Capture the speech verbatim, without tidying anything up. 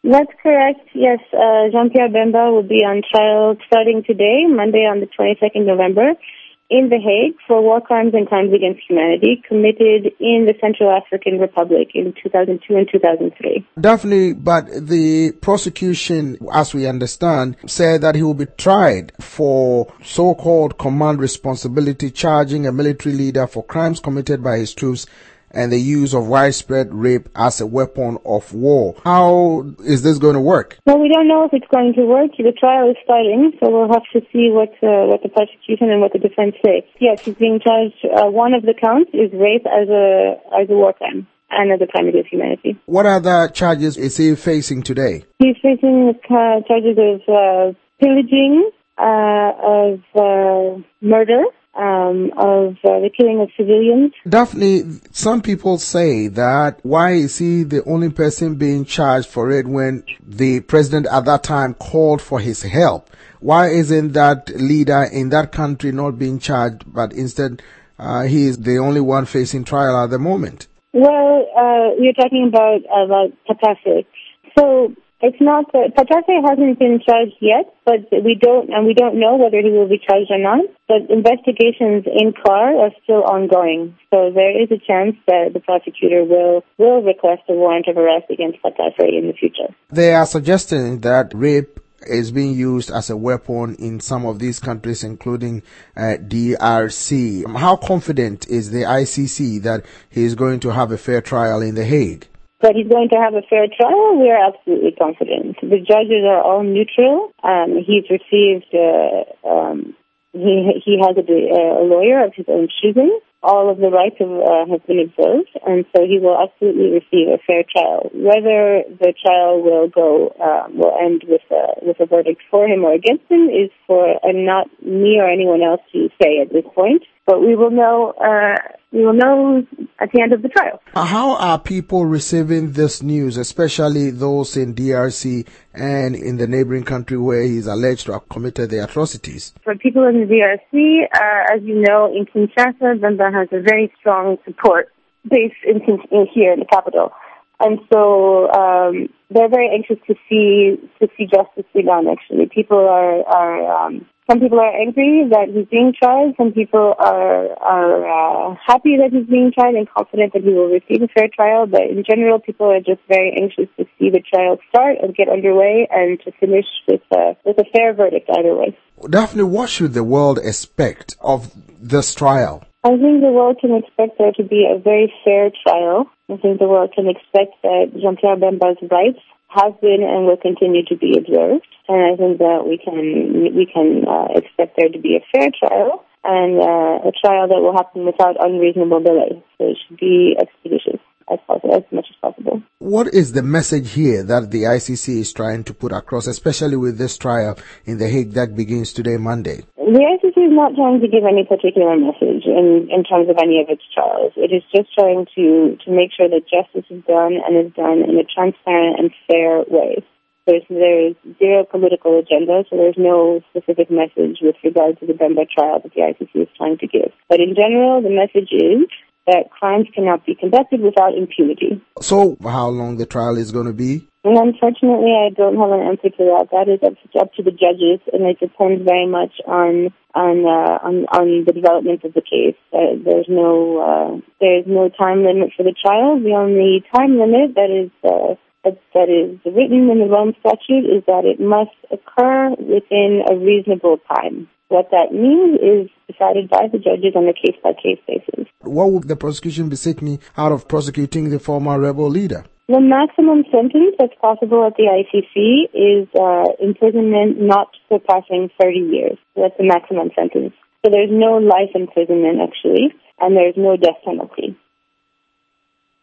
That's correct. Yes, uh, Jean-Pierre Bemba will be on trial starting today, Monday on the twenty-second of November, in The Hague for war crimes and crimes against humanity committed in the Central African Republic in two thousand two and two thousand three. Daphne, but the prosecution, as we understand, said that he will be tried for so-called command responsibility, charging a military leader for crimes committed by his troops and the use of widespread rape as a weapon of war. How is this going to work? Well, we don't know if it's going to work. The trial is starting, so we'll have to see what uh, what the prosecution and what the defense say. Yes, he's being charged. Uh, one of the counts is rape as a as a war crime and as a crime against humanity. What other charges is he facing today? He's facing uh, charges of uh, pillaging, uh, of uh, murder, Um, of uh, the killing of civilians. Daphne, some people say that why is he the only person being charged for it when the president at that time called for his help? Why isn't that leader in that country not being charged, but instead uh, he is the only one facing trial at the moment? Well, uh, you're talking about, about Patasse. So, It's not that Patasse hasn't been charged yet, but we don't, and we don't know whether he will be charged or not. But investigations in C A R are still ongoing, so there is a chance that the prosecutor will will request a warrant of arrest against Patasse in the future. They are suggesting that rape is being used as a weapon in some of these countries, including uh, D R C. How confident is the I C C that he is going to have a fair trial in The Hague? That he's going to have a fair trial, we are absolutely confident. The judges are all neutral. Um, he's received, uh, um, he he has a, a lawyer of his own choosing. All of the rights have, uh, have been observed, and so he will absolutely receive a fair trial. Whether the trial will go, uh, will end with a, with a verdict for him or against him is for uh, not me or anyone else to say at this point. But we will know, uh, we will know at the end of the trial. How are people receiving this news, especially those in D R C and in the neighboring country where he is alleged to have committed the atrocities? For people in the D R C, uh, as you know, in Kinshasa, Bemba has a very strong support base in, in here in the capital. And so um, they're very anxious to see to see justice be done, actually. People are... are um, Some people are angry that he's being tried. Some people are are uh, happy that he's being tried and confident that he will receive a fair trial. But in general, people are just very anxious to see the trial start and get underway and to finish with a, with a fair verdict either way. Daphne, what should the world expect of this trial? I think the world can expect there to be a very fair trial. I think the world can expect that Jean-Pierre Bemba's rights have been and will continue to be observed, and I think that we can we can uh, expect there to be a fair trial and uh, a trial that will happen without unreasonable delay. So it should be expeditious as possible, as much as possible. What is the message here that the I C C is trying to put across, especially with this trial in The Hague that begins today, Monday? The I C C is not trying to give any particular message in, in terms of any of its trials. It is just trying to, to make sure that justice is done and is done in a transparent and fair way. There's, there's zero political agenda, so there's no specific message with regard to the Bemba trial that the I C C is trying to give. But in general, the message is that crimes cannot be conducted without impunity. So how long the trial is going to be? And unfortunately, I don't have an answer to that. That is up to, up to the judges, and it depends very much on on uh, on, on the development of the case. Uh, there's no uh, there's no time limit for the trial. The only time limit that is uh, that, that is written in the Rome Statute is that it must occur within a reasonable time. What that means is decided by the judges on a case-by-case basis. What would the prosecution be seeking out of prosecuting the former rebel leader? The maximum sentence that's possible at the I C C is uh, imprisonment not surpassing thirty years. That's the maximum sentence. So there's no life imprisonment, actually, and there's no death penalty.